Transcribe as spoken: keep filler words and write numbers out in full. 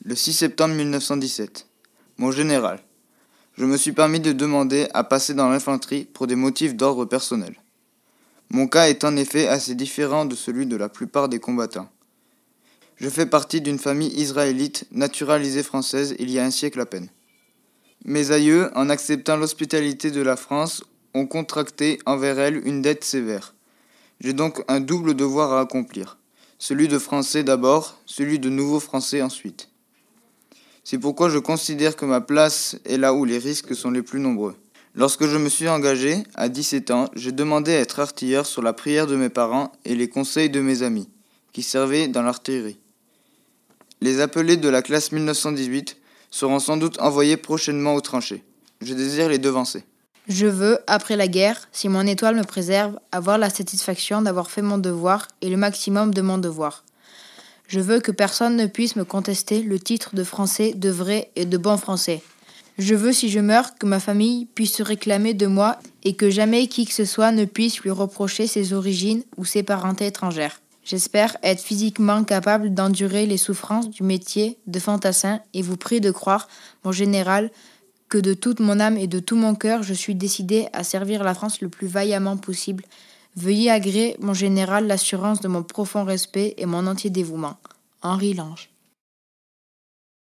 Le six septembre mille neuf cent dix-sept. Mon général, je me suis permis de demander à passer dans l'infanterie pour des motifs d'ordre personnel. Mon cas est en effet assez différent de celui de la plupart des combattants. Je fais partie d'une famille israélite naturalisée française il y a un siècle à peine. Mes aïeux, en acceptant l'hospitalité de la France, ont contracté envers elle une dette sévère. J'ai donc un double devoir à accomplir, celui de Français d'abord, celui de nouveau Français ensuite. C'est pourquoi je considère que ma place est là où les risques sont les plus nombreux. Lorsque je me suis engagé, à dix-sept ans, j'ai demandé à être artilleur sur la prière de mes parents et les conseils de mes amis, qui servaient dans l'artillerie. Les appelés de la classe mille neuf cent dix-huit seront sans doute envoyés prochainement aux tranchées. Je désire les devancer. Je veux, après la guerre, si mon étoile me préserve, avoir la satisfaction d'avoir fait mon devoir et le maximum de mon devoir. Je veux que personne ne puisse me contester le titre de français de vrai et de bon français. Je veux, si je meurs, que ma famille puisse se réclamer de moi et que jamais qui que ce soit ne puisse lui reprocher ses origines ou ses parentés étrangères. J'espère être physiquement capable d'endurer les souffrances du métier de fantassin et vous prie de croire, mon général, que de toute mon âme et de tout mon cœur, je suis décidé à servir la France le plus vaillamment possible. Veuillez agréer, mon général, l'assurance de mon profond respect et mon entier dévouement. Henri Lange.